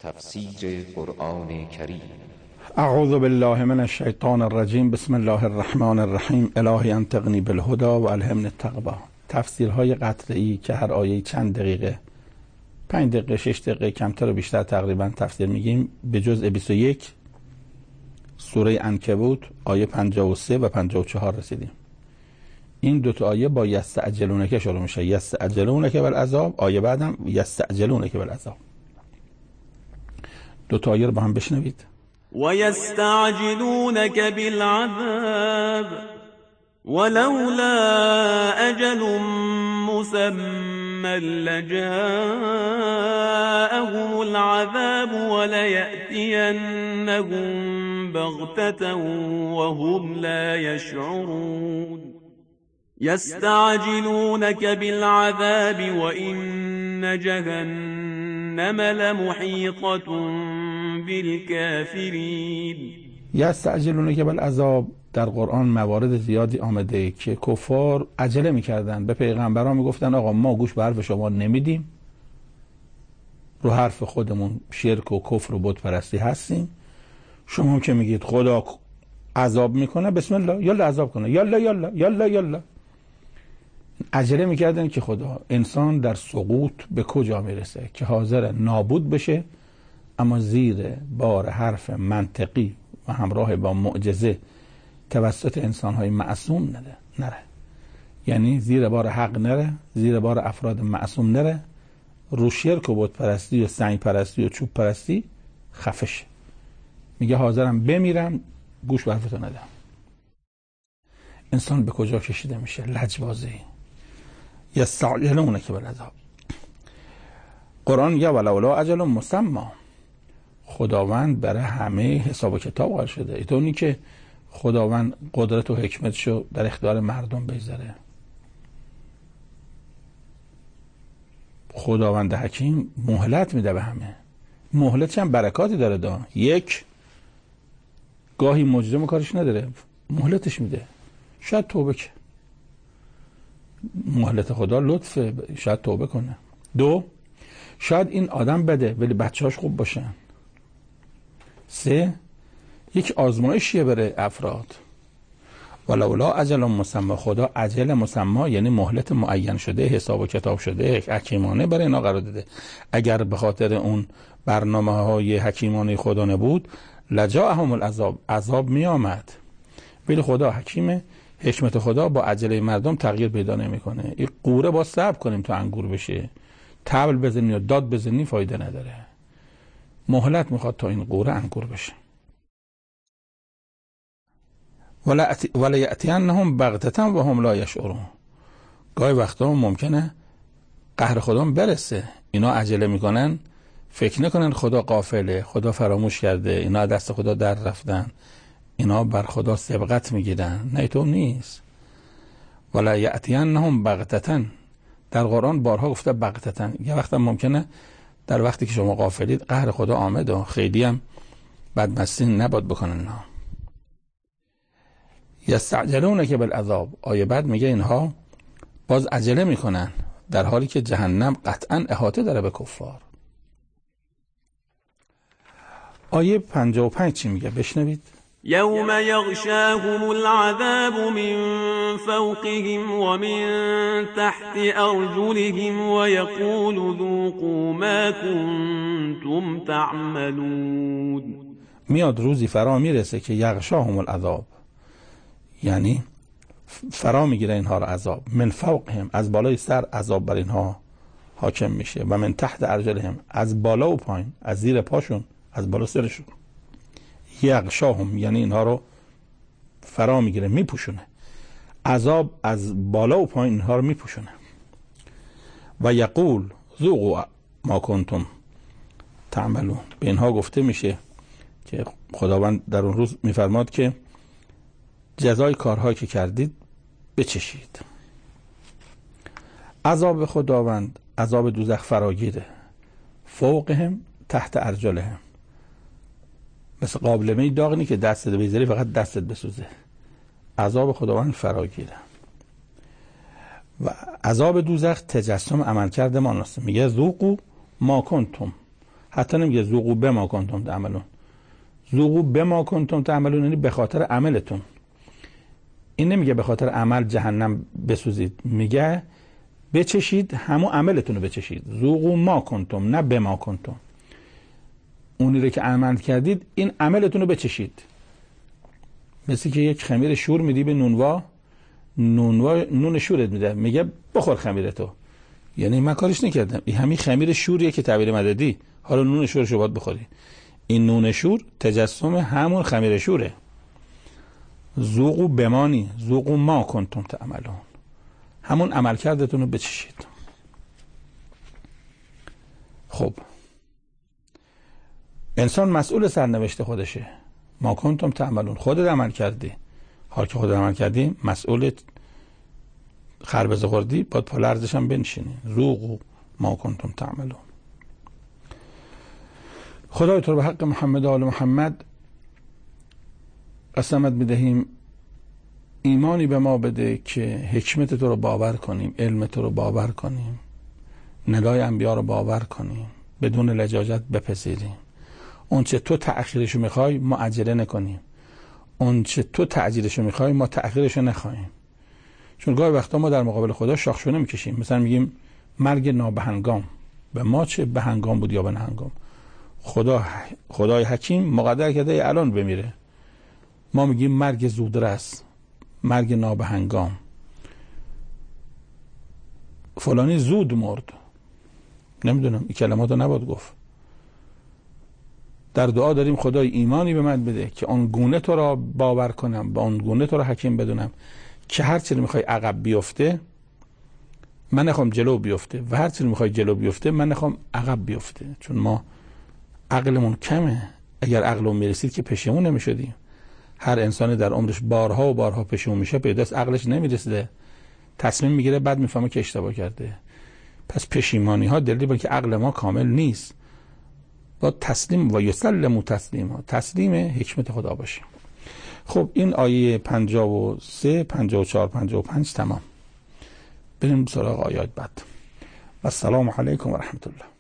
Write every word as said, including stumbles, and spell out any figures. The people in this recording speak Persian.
تفسیر قرآن کریم. اعوذ بالله من الشیطان الرجیم. بسم الله الرحمن الرحیم. الهی انطقنی بالهدی و الهمنی التقوی. تفسیرهای قطعی که هر آیه چند دقیقه، پنج دقیقه، شش دقیقه، کمتر و بیشتر تقریبا تفسیر میگیم. به جزء بیست و یک سوره عنکبوت آیه پنجاه و سه و پنجاه و چهار رسیدیم. این دو تا آیه با یستعجلونک شروع میشه. یستعجلونک بالعذاب، آیه بعدم یستعجلونک بالعذاب. دو تا آیه رو با هم بشنوید. و یستعجلونک بالعذاب ولولا اجل مسمى لجاءهم العذاب وليأتينهم بغتة وهم لا يشعرون. يستعجلونك بالعذاب وإن جهنم لمحيطة بالكافرين. یستعجلونک بالعذاب در قرآن موارد زیادی آمده که کفار عجله میکردن، به پیغمبران میگفتن آقا ما گوش به حرف شما نمیدیم، رو حرف خودمون شرک و کفر و بت پرستی هستیم، شما که میگید خدا عذاب میکنه، بسم الله یالا عذاب کنه، یالا یالا یالا یالا. عجله میکردن که خدا انسان در سقوط به کجا میرسه که حاضر نابود بشه، اما زیر بار حرف منطقی و همراه با معجزه توسط انسان‌های معصوم نره نره یعنی زیر بار حق نره، زیر بار افراد معصوم نره، رو شرک و بت پرستی و سنگ پرستی و چوب پرستی خفش. میگه حاضرم بمیرم گوش به حرفتو ندم. انسان به کجا کشیده میشه؟ لجبازی. یستعجلونک بالعذاب. قرآن میگه ولولا اجل مسمى. خداوند برای همه حساب و کتاب قائل شده. اینطوری که خداوند قدرت و حکمتشو در اختیار مردم بذاره. خداوند حکیم مهلت میده به همه. مهلتش هم برکاتی داره دا. یک، گاهی مجرم کارش نداره، مهلتش میده، شاید توبه که مهلت خدا لطفه، شاید توبه کنه. دو، شاید این آدم بده ولی بچه‌هاش خوب باشن. سه، یک آزمایشیه برای افراد. ولولا اجل مسمى. خدا اجل مسمى یعنی مهلت معین شده، حساب و کتاب شده، حکیمانه برای اینا قرار داده. اگر به خاطر اون برنامه های حکیمانه خدا نبود لجاءهم العذاب، عذاب می آمد. ولی خدا حکیمه، حکمت خدا با عجله مردم تغییر پیدا نمیکنه. این قوره با صبر کنیم تا انگور بشه. طبل بزنی یا داد بزنی فایده نداره. مهلت میخواد تا این قوره انگور بشه. ولا یأتینهم بغتة و هم لا یشعرون. گاهی وقتا ممکنه قهر خدا برسه، اینا عجله میکنن، فکر نکنن خدا غافله، خدا فراموش کرده، اینا دست خدا در رفتن، اینا بر خدا سبقت میگیرن. نه تو نیست. ولا یأتینهم بغتة. در قرآن بارها گفته بغتة. یه وقتا ممکنه در وقتی که شما غافلید قهر خدا آمد و خیلی هم بدمستی نباید بکنن. نه. یستعجلونک بالعذاب. آیه بعد میگه اینها باز عجله میکنن در حالی که جهنم قطعا احاطه داره به کفار. آیه پنجاه و پنج چی میگه؟ بشنوید. یوم یغشاهم العذاب من فوقهم ومن تحت ارجلهم ويقول ذوقوا ما كنتم تعملون. میاد روزی فرا میرسه که یغشاهم العذاب یعنی فرا میگیره اینها رو عذاب. من فوقهم، از بالای سر عذاب بر اینها حاکم میشه. و من تحت ارجلهم، از بالا و پایین، از زیر پاشون، از بالا سرشون. یغشاهم یعنی اینها رو فرا میگیره، میپوشونه. عذاب از بالا و پایین اینها رو میپوشونه. و یقول ذوقوا ما کنتم تعملون. به اینها گفته میشه که خداوند در اون روز میفرماد که جزای کارهایی که کردید بچشید. عذاب خداوند، عذاب دوزخ فراگیره. فوقهم تحت ارجلهم، مثل قابلمه داغنی که دستت بذاری فقط دستت بسوزه. عذاب خداوند فراگیره. و عذاب دوزخ تجسم عملکرد ما است. میگه ذوقوا ما کنتم، حتی نمیگه ذوقوا بما کنتم تعملون. ذوقوا بما کنتم تعملون یعنی به خاطر عملتون. این نمیگه به خاطر عمل جهنم بسوزید، میگه بچشید همون عملتون رو بچشید. ذوقوا ما کنتم، نه بما کنتم. اونی رو که عمل کردید این عملتون رو بچشید. مثل که یک خمیر شور میدی به نونوا، نونوا نون شورت میده، میگه بخور خمیرتو. یعنی من کارش نکردم، این همین خمیر شوریه که تعبیر مددی، حالا نون شورش رو باید بخوری. این نون شور تجسم همون خمیر شوره. ذوقوا بمانی، ذوقوا ما کنتم تعملون، همون عمل کردتون رو بچشید. خب انسان مسئول سرنوشت خودشه. ما کنتم تعملون، خودت عمل کردی. حال که خودت عمل کردی مسئول خربزه خوردی، باید پا لرزش هم بنشینی. ذوقوا ما کنتم تعملون. خدای تو رو به حق محمد و آل محمد قسمت میدهیم ایمانی به ما بده که حکمت تو رو باور کنیم، علم تو رو باور کنیم، ندای انبیا رو باور کنیم، بدون لجاجت بپذیریم. اون چه تو تأخیرشو میخوای ما عجله نکنیم، اون چه تو تعجیلشو میخوای ما تأخیرشو نخواهیم. چون گاهی وقتا ما در مقابل خدا شاخشو نمیکشیم. مثلا میگیم مرگ نابهنگام، به ما چه بهنگام بود یا به نهنگام. خدا خدای حکیم مقدر کرده الان بمیره. ما میگیم مرگ زودرس، مرگ نابهنگام، فلانی زود مرد. نمیدونم این کلمات رو نباید گفت. در دعا داریم خدای ایمانی به من بده که آن گونه تو را باور کنم، با آن گونه تو را حکیم بدونم که هر چی میخوای عقب بیفته من نخوام جلو بیفته و هر چی میخوای جلو بیفته من نخوام عقب بیفته. چون ما عقلمون کمه. اگر عقلمون میرسید که پشیمون نمیشدیم. هر انسانی در عمرش بارها و بارها پشیمون میشه، پیداست عقلش نمیرسیده، تصمیم میگیره بعد میفهمه که اشتباه کرده. پس پشیمانی ها دلیلی بود که عقل ما کامل نیست. با تسلیم و یسلم و تسلیم تسلیم حکمت خدا باشیم. خب این آیه پنجاه و سه، پنجاه و چهار، پنجاه و پنج تمام. بریم سراغ آیات بعد. و السلام علیکم و رحمت الله.